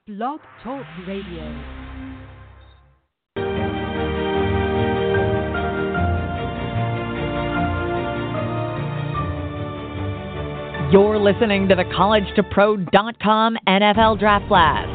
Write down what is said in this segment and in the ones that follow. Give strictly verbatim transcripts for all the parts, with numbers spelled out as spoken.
Blog Talk Radio. You're listening to the college to pro dot com N F L Draft Blast.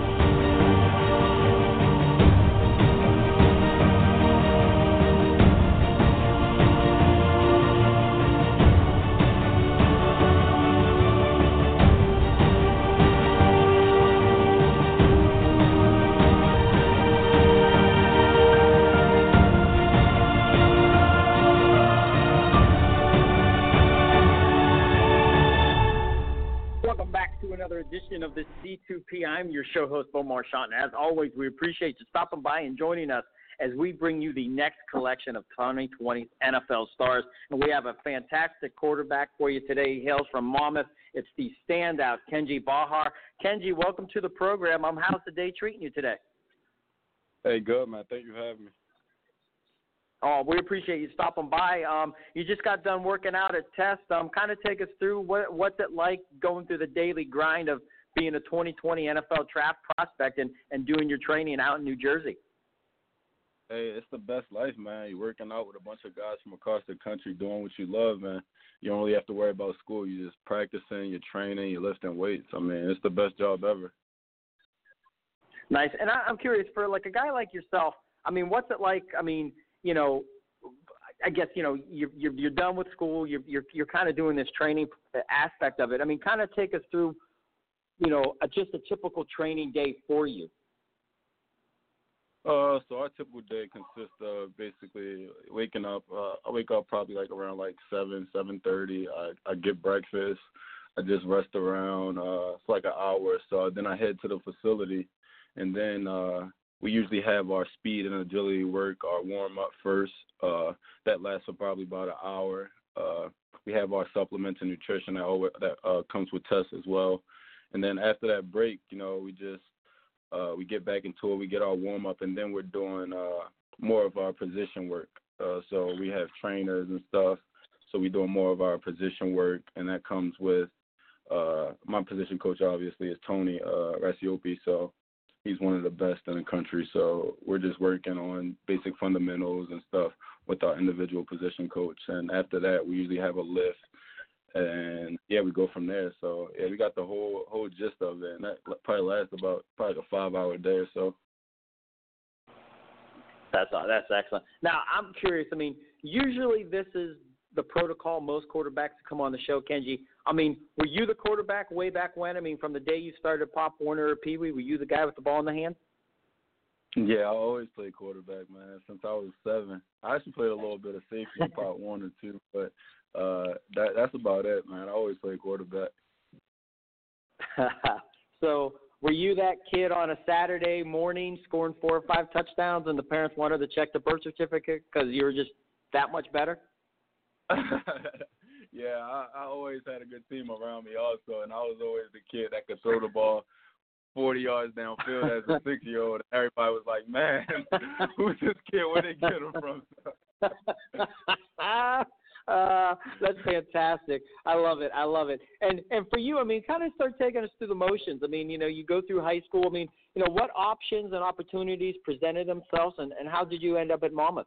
Edition of the C two P. I'm your show host, Bo Marchant, and as always, we appreciate you stopping by and joining us as we bring you the next collection of twenty twenty N F L stars. And we have a fantastic quarterback for you today. He hails from Monmouth. It's the standout, Kenji Bahar. Kenji, welcome to the program. Um, how's the day treating you today? Hey, good, man. Thank you for having me. Oh, we appreciate you stopping by. Um, you just got done working out at Test. Um, kind of take us through what what's it like going through the daily grind of being a twenty twenty N F L draft prospect and, and doing your training out in New Jersey. Hey, it's the best life, man. You're working out with a bunch of guys from across the country doing what you love, man. You don't really have to worry about school. You're just practicing, you're training, you're lifting weights. I mean, it's the best job ever. Nice. And I, I'm curious, for like a guy like yourself, I mean, what's it like? I mean, you know, I guess, you know, you're, you're, you're done with school. You're, you're, you're kind of doing this training aspect of it. I mean, kind of take us through, you know, a, just a typical training day for you. Uh, so our typical day consists of basically waking up. Uh, I wake up probably like around like seven, seven thirty. I, I get breakfast. I just rest around uh, for like an hour or so. Then I head to the facility, and then uh, we usually have our speed and agility work, our warm-up first. Uh, that lasts for probably about an hour. Uh, we have our supplements and nutrition that, always, that uh, comes with tests as well. And then after that break, you know, we just uh, we get back into it. We get our warm-up, and then we're doing uh, more of our position work. Uh, so we have trainers and stuff. So we're doing more of our position work, and that comes with uh, my position coach, obviously, is Tony uh, Rasiopi. So he's one of the best in the country, so we're just working on basic fundamentals and stuff with our individual position coach. And after that, we usually have a lift, and, yeah, we go from there. So, yeah, we got the whole whole gist of it, and that probably lasts about probably a five-hour day or so. That's that's excellent. Now, I'm curious. I mean, usually this is the protocol most quarterbacks come on the show, Kenji. I mean, were you the quarterback way back when? I mean, from the day you started Pop Warner or Pee Wee, were you the guy with the ball in the hand? Yeah, I always played quarterback, man, since I was seven. I actually played a little bit of safety in Pop Warner too, but uh, that, that's about it, man. I always played quarterback. So were you that kid on a Saturday morning scoring four or five touchdowns and the parents wanted to check the birth certificate because you were just that much better? Yeah, I, I always had a good team around me also, and I was always the kid that could throw the ball forty yards downfield as a six-year-old. Everybody was like, man, who's this kid? Where they get him from? uh, that's fantastic. I love it. I love it. And and for you, I mean, kind of start taking us through the motions. I mean, you know, you go through high school. I mean, you know, what options and opportunities presented themselves, and, and how did you end up at Monmouth?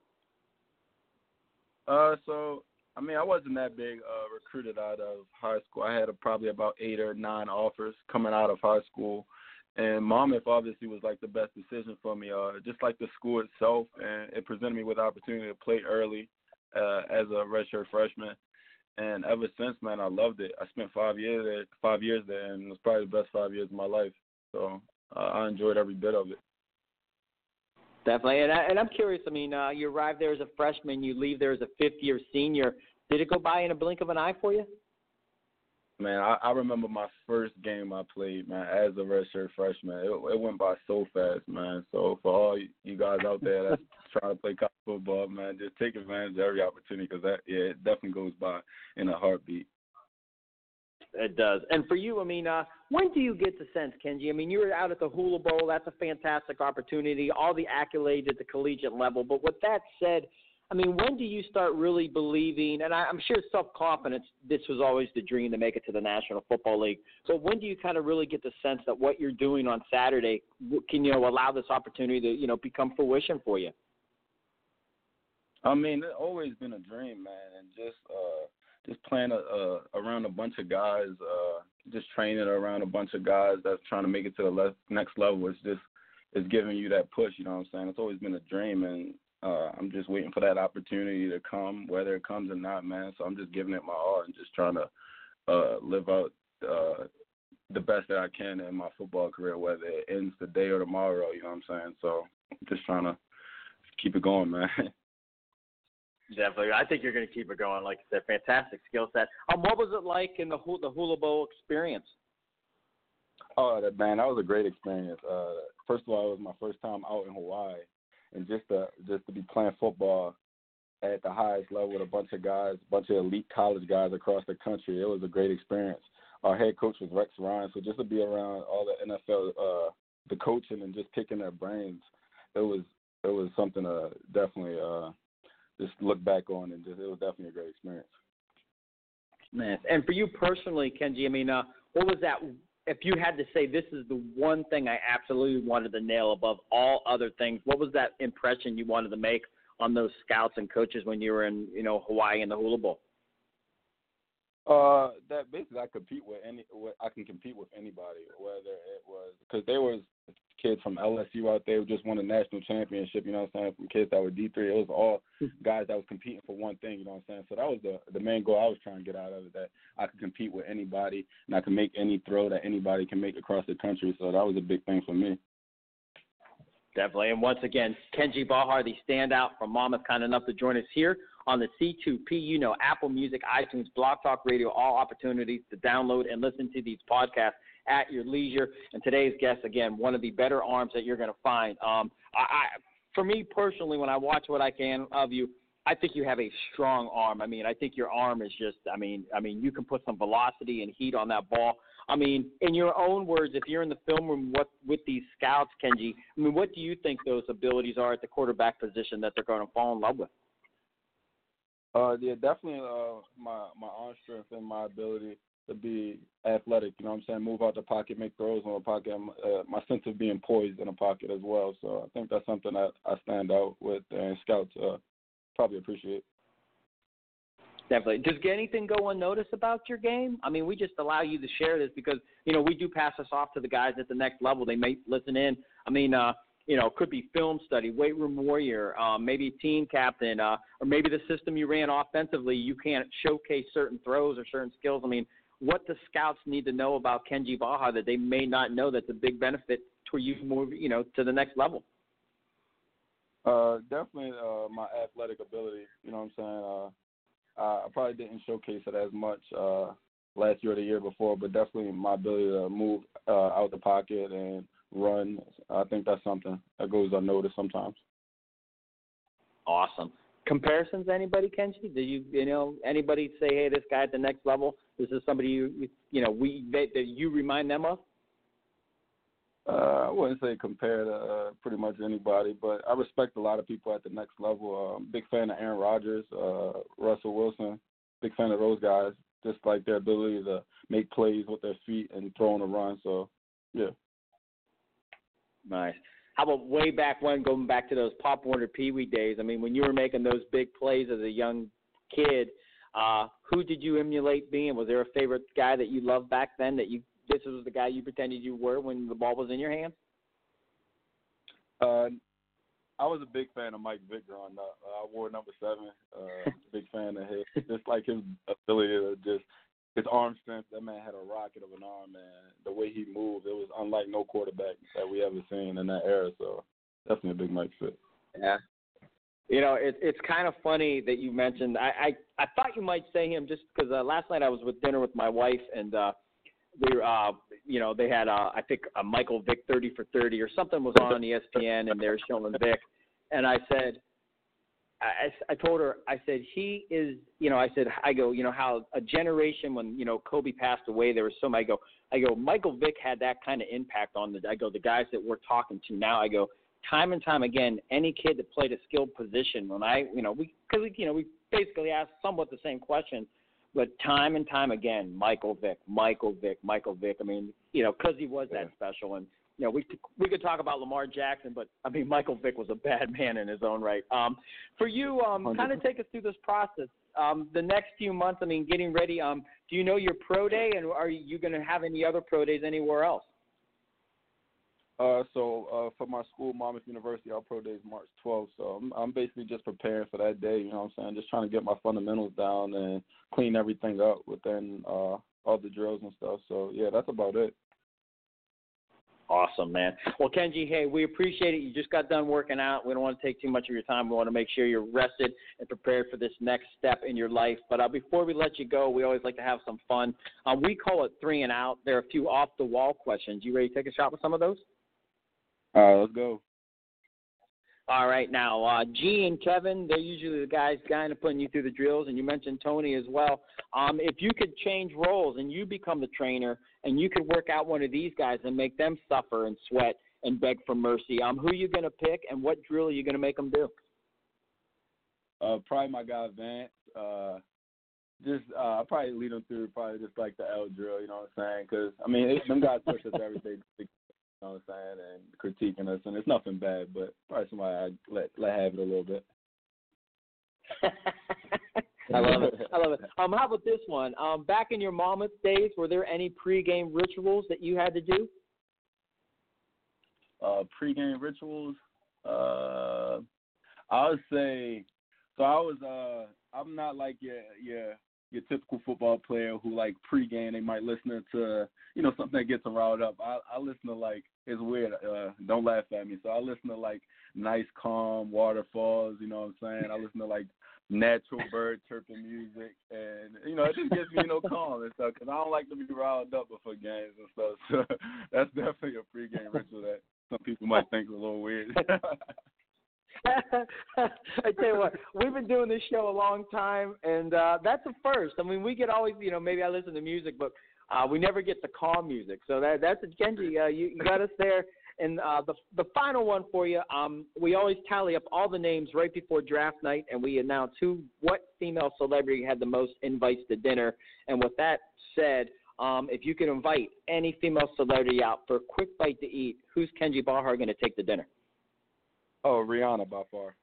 Uh, so, I mean, I wasn't that big uh, recruited out of high school. I had a, probably about eight or nine offers coming out of high school. And Monmouth obviously was like the best decision for me, uh, just like the school itself. And it presented me with the opportunity to play early uh, as a redshirt freshman. And ever since, man, I loved it. I spent five years there, five years there, and it was probably the best five years of my life. So uh, I enjoyed every bit of it. Definitely. And, I, and I'm curious, I mean, uh, you arrived there as a freshman, you leave there as a fifth-year senior. Did it go by in a blink of an eye for you? Man, I, I remember my first game I played, man, as a redshirt freshman. It, it went by so fast, man. So for all you guys out there that's trying to play college football, man, just take advantage of every opportunity because, that, yeah, it definitely goes by in a heartbeat. It does. And for you, I mean, uh, when do you get the sense, Kenji? I mean, you were out at the Hula Bowl. That's a fantastic opportunity, all the accolades at the collegiate level. But with that said, I mean, when do you start really believing, and I, I'm sure self-confidence, this was always the dream to make it to the National Football League, but when do you kind of really get the sense that what you're doing on Saturday can, you know, allow this opportunity to, you know, become fruition for you? I mean, it's always been a dream, man, and just uh, just playing a, a, around a bunch of guys, uh, just training around a bunch of guys that's trying to make it to the le- next level. It's just it's giving you that push, you know what I'm saying? It's always been a dream, and uh, I'm just waiting for that opportunity to come, whether it comes or not, man. So I'm just giving it my all and just trying to uh, live out uh, the best that I can in my football career, whether it ends today or tomorrow, you know what I'm saying? So I'm just trying to keep it going, man. Definitely. I think you're going to keep it going. Like I said, fantastic skill set. Um, what was it like in the the Hula Bowl experience? Oh, that, man, that was a great experience. Uh, first of all, it was my first time out in Hawaii, and just to just to be playing football at the highest level with a bunch of guys, a bunch of elite college guys across the country, it was a great experience. Our head coach was Rex Ryan, so just to be around all the N F L, uh, the coaching and just picking their brains, it was it was something to definitely uh, just look back on, and just it was definitely a great experience. Man, and for you personally, Kenji, I mean, uh, what was that? If you had to say this is the one thing I absolutely wanted to nail above all other things, what was that impression you wanted to make on those scouts and coaches when you were in, you know, Hawaii in the Hula Bowl? Uh, that basically I compete with any. I can compete with anybody, whether it was because there was kids from L S U out there who just won a national championship. You know what I'm saying? From kids that were D three, it was all guys that was competing for one thing. You know what I'm saying? So that was the the main goal I was trying to get out of it. That I could compete with anybody and I can make any throw that anybody can make across the country. So that was a big thing for me. Definitely. And once again, Kenji Bahar, the standout from Monmouth, kind enough to join us here on the C two P, you know, Apple Music, iTunes, Blog Talk Radio, all opportunities to download and listen to these podcasts at your leisure. And today's guest, again, one of the better arms that you're going to find. Um, I, I, for me personally, when I watch what I can of you, I think you have a strong arm. I mean, I think your arm is just, I mean, I mean, you can put some velocity and heat on that ball. I mean, in your own words, if you're in the film room what, with these scouts, Kenji, I mean, what do you think those abilities are at the quarterback position that they're going to fall in love with? Uh, yeah, definitely uh, my, my arm strength and my ability to be athletic, you know what I'm saying, move out the pocket, make throws in the pocket, uh, my sense of being poised in the pocket as well. So I think that's something that I stand out with, and scouts uh, probably appreciate. Definitely. Does anything go unnoticed about your game? I mean, we just allow you to share this because, you know, we do pass this off to the guys at the next level. They may listen in. I mean, uh, you know, it could be film study, weight room warrior, um, maybe team captain, uh, or maybe the system you ran offensively, you can't showcase certain throws or certain skills. I mean, what do scouts need to know about Kenji Bahar that they may not know that's a big benefit to you move, you know, to the next level? Uh, definitely uh, my athletic ability, you know what I'm saying. Uh, I probably didn't showcase it as much uh, last year or the year before, but definitely my ability to move uh, out the pocket and run. I think that's something that goes unnoticed sometimes. Awesome. Comparisons, anybody, Kenji? Do you, you know, anybody say, hey, this guy at the next level, this is somebody you, you, you know, we that, that you remind them of? Uh, I wouldn't say compare to uh, pretty much anybody, but I respect a lot of people at the next level. Um, big fan of Aaron Rodgers, uh, Russell Wilson. Big fan of those guys. Just like their ability to make plays with their feet and throw on a run. So, yeah. Nice. How about way back when, going back to those Pop Warner Pee Wee days? I mean, when you were making those big plays as a young kid, uh, who did you emulate being? Was there a favorite guy that you loved back then that you this was the guy you pretended you were when the ball was in your hands? Uh, I was a big fan of Mike Vick growing up. Uh, I wore number seven. Uh, big fan of his. Just like his ability to just his arm strength. That man had a rocket of an arm, man. The way he moved, it was unlike no quarterback that we ever seen in that era. So definitely a big Mike fit. Yeah. You know, it, it's kind of funny that you mentioned. I I, I thought you might say him just because uh, last night I was with dinner with my wife and. Uh, We were, uh, you know, they had, uh, I think, a Michael Vick thirty for thirty or something was on E S P N, and they were showing Vick. And I said, I, I told her, I said, he is, you know, I said, I go, you know, how a generation when, you know, Kobe passed away, there was so many, I go, I go, Michael Vick had that kind of impact on the, I go, the guys that we're talking to now, I go, time and time again, any kid that played a skilled position, when I, you know, we, because, you know, we basically asked somewhat the same question, but time and time again, Michael Vick, Michael Vick, Michael Vick. I mean, you know, because he was that special. And, you know, we we could talk about Lamar Jackson, but, I mean, Michael Vick was a bad man in his own right. Um, for you, um, kind of take us through this process. Um, the next few months, I mean, getting ready, um, do you know your pro day, and are you going to have any other pro days anywhere else? Uh, so uh, for my school, Monmouth University, our pro day is March twelfth. So I'm, I'm basically just preparing for that day. You know what I'm saying? Just trying to get my fundamentals down and clean everything up within uh, all the drills and stuff. So yeah, that's about it. Awesome, man. Well, Kenji, hey, we appreciate it. You just got done working out. We don't want to take too much of your time. We want to make sure you're rested and prepared for this next step in your life. But uh, before we let you go, we always like to have some fun. Uh, we call it three and out. There are a few off-the-wall questions. You ready to take a shot with some of those? All right, let's go. All right, now, uh, G and Kevin, they're usually the guys kind of putting you through the drills, and you mentioned Tony as well. Um, if you could change roles and you become the trainer and you could work out one of these guys and make them suffer and sweat and beg for mercy, um, who are you going to pick and what drill are you going to make them do? Uh, probably my guy Vance. Uh, just uh, I'll probably lead them through probably just like the L drill, you know what I'm saying? Because, I mean, it, them guys push us every day. You know what I'm saying, and critiquing us, and it's nothing bad, but probably somebody I'd let, let have it a little bit. I love it. I love it. Um, how about this one? Um, back in your Monmouth days, were there any pregame rituals that you had to do? Uh, pregame rituals? Uh, I would say, so I was, uh, I'm not like your, your, your typical football player who, like, pregame, they might listen to, you know, something that gets them riled up. I, I listen to, like, it's weird. Uh, don't laugh at me. So I listen to, like, nice, calm waterfalls, you know what I'm saying? I listen to, like, natural bird chirping music. And, you know, it just gets me, you know, calm and stuff because I don't like to be riled up before games and stuff. So that's definitely a pregame ritual that some people might think is a little weird. I tell you what, we've been doing this show a long time, and uh, that's a first. I mean, we could always, you know, maybe I listen to music, but uh, we never get the calm music. So that that's a Kenji. Uh, you, you got us there. And uh, the the final one for you, um, we always tally up all the names right before draft night, and we announce who, what female celebrity had the most invites to dinner. And with that said, um, if you could invite any female celebrity out for a quick bite to eat, who's Kenji Bahar going to take to dinner? Oh, Rihanna by far.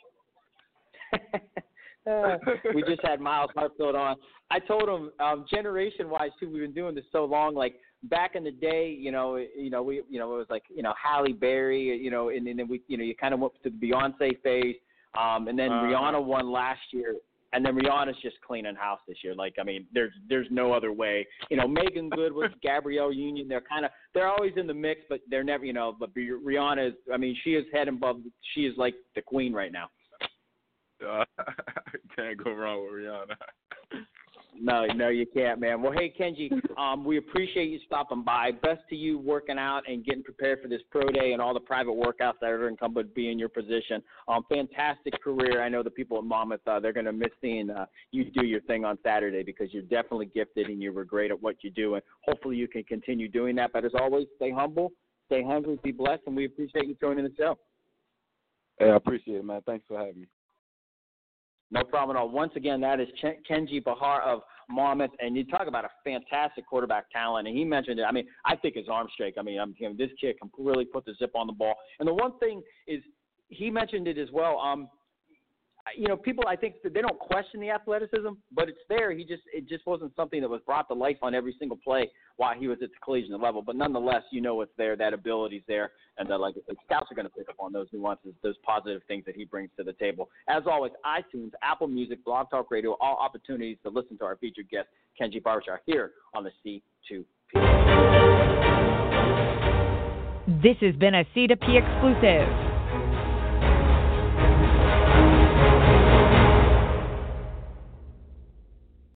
uh, we just had Miles Hartfield on. I told him, um, generation-wise, too, we've been doing this so long. Like back in the day, you know, you know, we, you know, it was like, you know, Halle Berry, you know, and, and then we, you know, you kind of went to the Beyonce phase, um, and then uh, Rihanna won last year. And then Rihanna's just cleaning house this year. Like, I mean, there's there's no other way. You know, Megan Good with Gabrielle Union, they're kind of they're always in the mix, but they're never, you know. But Rihanna is, I mean, she is head above. She is like the queen right now. Uh, can't go wrong with Rihanna. No, no, you can't, man. Well, hey, Kenji, um, we appreciate you stopping by. Best to you working out and getting prepared for this pro day and all the private workouts that are incumbent to be in your position. Um, fantastic career. I know the people at Monmouth, uh, they're going to miss seeing uh, you do your thing on Saturday because you're definitely gifted and you were great at what you do. And hopefully you can continue doing that. But as always, stay humble, stay hungry, be blessed, and we appreciate you joining the show. Hey, I appreciate it, man. Thanks for having me. No problem at all. Once again, that is Ch- Kenji Bahar of Monmouth, and you talk about a fantastic quarterback talent. And he mentioned it. I mean, I think his arm strength. I mean, I'm, you know, this kid can really put the zip on the ball. And the one thing is, he mentioned it as well. Um, you know, people, I think they don't question the athleticism, but it's there. He just it just wasn't something that was brought to life on every single play while he was at the collegiate level. But nonetheless, you know, it's there. That ability's there, and that like the scouts are going to pick up on those nuances, those positive things that he brings to the table. As always, iTunes, Apple Music, Blog Talk Radio, all opportunities to listen to our featured guest, Kenji Bahar, here on the C two P. This has been a C two P exclusive.